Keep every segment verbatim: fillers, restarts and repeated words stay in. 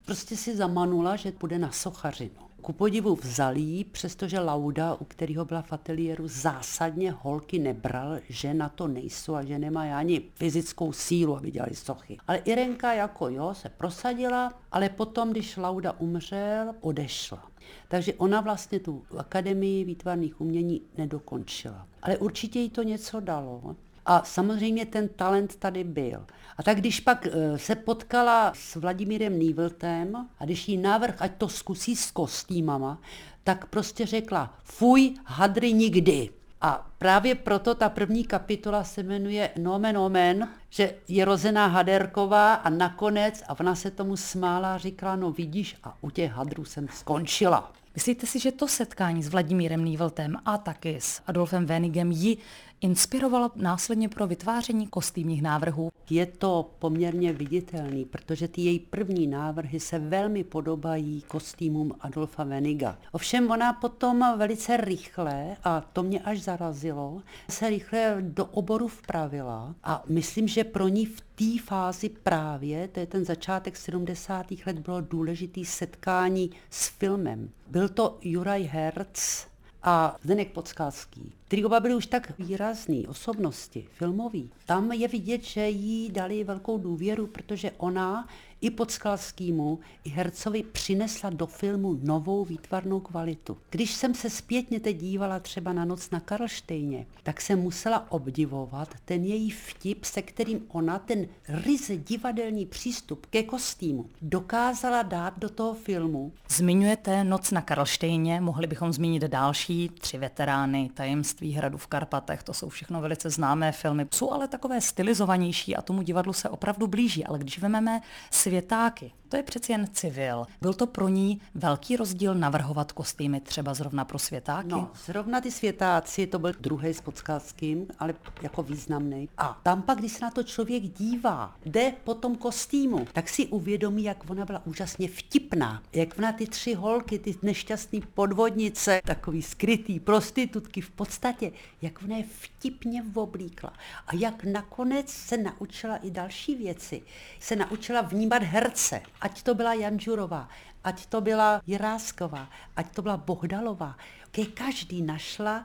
prostě si zamanula, že půjde na sochařinu. Ku podivu vzal jí, přestože Lauda, u kterého byla v ateliéru, zásadně holky nebral, že na to nejsou a že nemají ani fyzickou sílu, aby dělali sochy. Ale Irenka jako jo, se prosadila, ale potom, když Lauda umřel, odešla. Takže ona vlastně tu akademii výtvarných umění nedokončila. Ale určitě jí to něco dalo. A samozřejmě ten talent tady byl. A tak když pak se potkala s Vladimírem Nývltem a když jí návrh, ať to zkusí s kostýmama, tak prostě řekla, fuj, hadry nikdy. A právě proto ta první kapitola se jmenuje Nomen omen, že je rozená Haderková a nakonec, a ona se tomu smála a říkala, no vidíš, a u těch hadrů jsem skončila. Myslíte si, že to setkání s Vladimírem Nývltem a taky s Adolfem Wenigem ji inspirovalo následně pro vytváření kostýmních návrhů? Je to poměrně viditelný, protože ty její první návrhy se velmi podobají kostýmům Adolfa Weniga. Ovšem ona potom velice rychle, a to mě až zarazilo, se rychle do oboru vpravila a myslím, že pro ní v té fázi právě, to je ten začátek sedmdesátých let, bylo důležité setkání s filmem. Byl to Juraj Herz a Zdeněk Podskalský, který oba byli už tak výrazný osobnosti, filmový. Tam je vidět, že jí dali velkou důvěru, protože ona i Podskalskýmu, i Hercovi přinesla do filmu novou výtvarnou kvalitu. Když jsem se zpětně teď dívala třeba na Noc na Karlštejně, tak jsem musela obdivovat ten její vtip, se kterým ona ten ryze divadelní přístup ke kostýmu dokázala dát do toho filmu. Zmiňujete Noc na Karlštejně, mohli bychom zmínit další tři veterány, Tajemství hradu v Karpatech, to jsou všechno velice známé filmy. Jsou ale takové stylizovanější a tomu divadlu se opravdu blíží, ale když vememe Světáky, to je přeci jen civil. Byl to pro ní velký rozdíl navrhovat kostýmy třeba zrovna pro Světáky? No, zrovna ty Světáci, to byl druhý s Podskalským, ale jako významný. A tam pak, když se na to člověk dívá, jde po tom kostýmu, tak si uvědomí, jak ona byla úžasně vtipná. Jak ona ty tři holky, ty nešťastný podvodnice, takový skrytý prostitutky v podstatě, jak ona je vtipně oblíkla. A jak nakonec se naučila i další věci. Se naučila vnímat herce. Ať to byla Janžurová, ať to byla Jirásková, ať to byla Bohdalová. Ke každý našla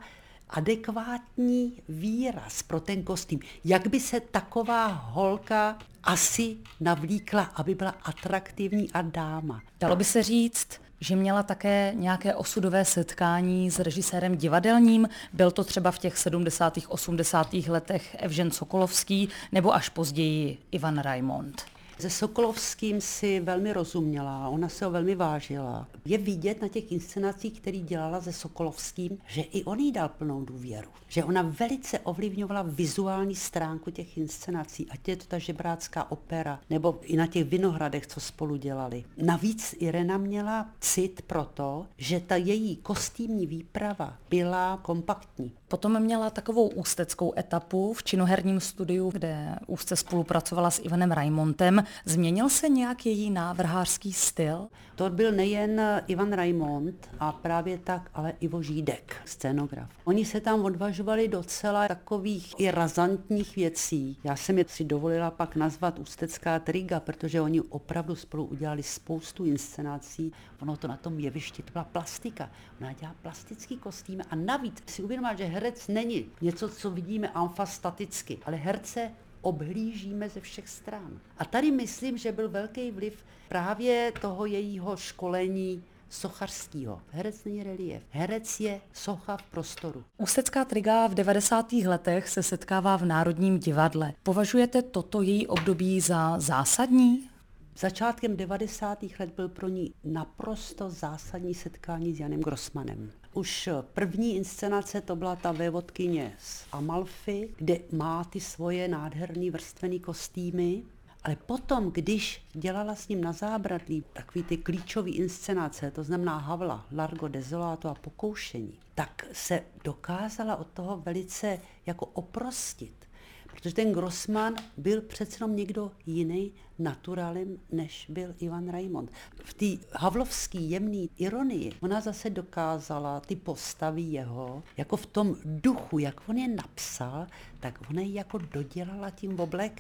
adekvátní výraz pro ten kostým. Jak by se taková holka asi navlíkla, aby byla atraktivní a dáma. Dalo by se říct, že měla také nějaké osudové setkání s režisérem divadelním. Byl to třeba v těch sedmdesátých osmdesátých letech Evžen Sokolovský nebo až později Ivan Reimond. Se Sokolovským si velmi rozuměla, ona se ho velmi vážila. Je vidět na těch inscenacích, které dělala se Sokolovským, že i on jí dal plnou důvěru. Že ona velice ovlivňovala vizuální stránku těch inscenací, ať je to ta Žebrácká opera, nebo i na těch Vinohradech, co spolu dělali. Navíc Irena měla cit pro to, že ta její kostýmní výprava byla kompaktní. Potom měla takovou ústeckou etapu v činoherním studiu, kde úzce spolupracovala s Ivanem Reimondem. Změnil se nějak její návrhářský styl? To byl nejen Ivan Reimond a právě tak, ale Ivo Žídek, scénograf. Oni se tam odvažovali docela takových i razantních věcí. Já jsem je si dovolila pak nazvat Ústecká triga, protože oni opravdu spolu udělali spoustu inscenací. Ono to na tom jevišti, to byla plastika. Ona dělá plastický kostým a navíc si uvědomila, že herec není něco, co vidíme amfastaticky, ale herce obhlížíme ze všech stran. A tady myslím, že byl velký vliv právě toho jejího školení sochařského. Herec není relief. Herec je socha v prostoru. Ústecká triga v devadesátých letech se setkává v Národním divadle. Považujete toto její období za zásadní? Začátkem devadesátých let byl pro ní naprosto zásadní setkání s Janem Grossmanem. Už první inscenace to byla ta vévodkyně z Amalfy, kde má ty svoje nádherný vrstvený kostýmy. Ale potom, když dělala s ním na zábradlí takový ty klíčové inscenace, to znamená Havla, Largo Desolato a Pokoušení, tak se dokázala od toho velice jako oprostit. Protože ten Grossman byl přece jenom někdo jiný naturálem, než byl Ivan Reimond. V té havlovské jemné ironii ona zase dokázala ty postavy jeho, jako v tom duchu, jak on je napsal, tak ona je jako dodělala tím oblékem.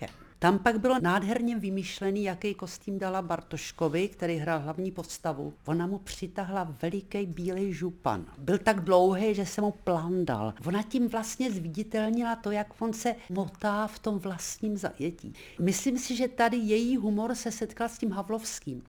Tam pak bylo nádherně vymyšlený, jaký kostým dala Bartoškovi, který hrál hlavní postavu. Ona mu přitahla veliký bílej župan. Byl tak dlouhý, že se mu plandal. Ona tím vlastně zviditelnila to, jak on se motá v tom vlastním zajetí. Myslím si, že tady její humor se setkal s tím havlovským.